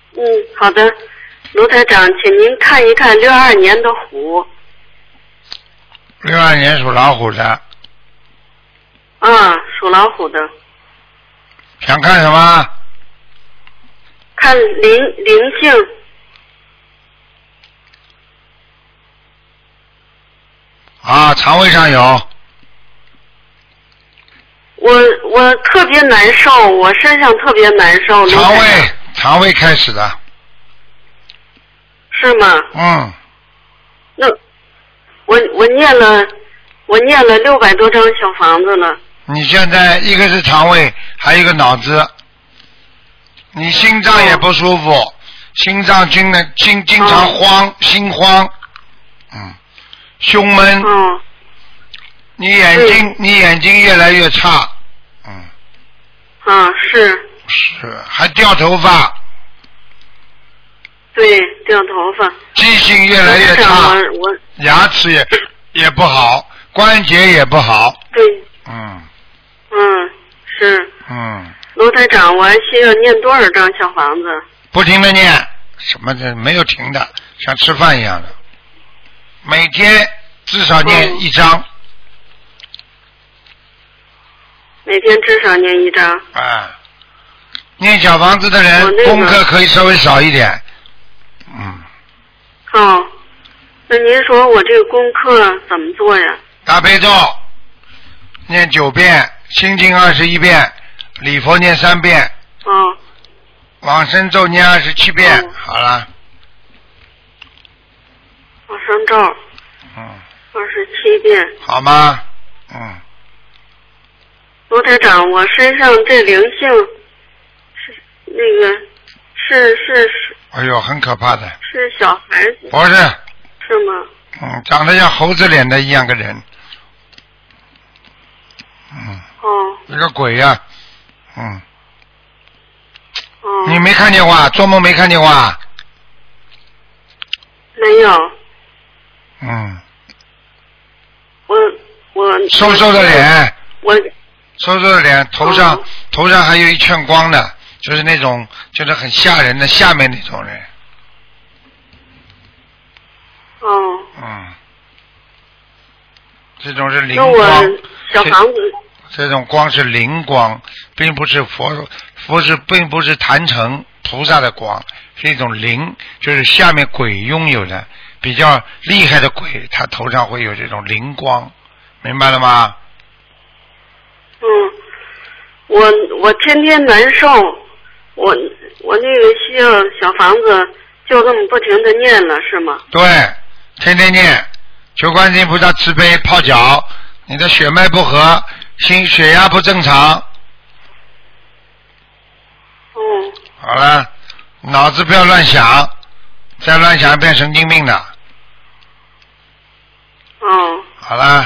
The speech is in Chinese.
好的，卢台长，请您看一看62年的虎。 62年属老虎的。 啊，属老虎的。 想看什么？ 看灵性。 啊，肠胃上有。 我特别难受，我身上特别难受。 肠胃开始的。 是吗？那我念了600多张小房子了。 你现在一个是肠胃，还有一个脑子，你心脏也不舒服，心脏经常慌，心慌，胸闷，你眼睛越来越差， 是， 还掉头发， 对，掉头发， 记性越来越差，牙齿也不好，关节也不好， 对，是，卢台长，我还需要念多少张小房子？ 不停的念，什么的没有停的，像吃饭一样的，每天至少念1张。 每天至少念1张。 念小房子的人，功课可以稍微少一点。 那您说我这个功课怎么做呀？ 大悲咒念9遍，心经21遍，礼佛念3遍。往生咒念27遍，好了。 往生咒。27遍。 好吗？ 卢台长，我身上这灵性是哎呦，很可怕的。 是小孩子。 不是。 是吗？ 长得像猴子脸的一样个人。一个鬼呀。你没看见过啊？做梦没看见过啊？ 没有。我瘦瘦的脸。瘦瘦的脸，头上还有一圈光的，就是那种就是很吓人的下面那种人。这种是灵光。那我小房子。 这种光是灵光，并不是并不是坛城菩萨的光，是一种灵，就是下面鬼拥有的比较厉害的鬼，他头上会有这种灵光，明白了吗？ 我天天难受，我那个需要小房子，就这么不停的念了，是吗？ 对，天天念，求观世音菩萨慈悲，泡脚，你的血脉不和，血压不正常。好了，脑子不要乱想，再乱想变神经病的。好了。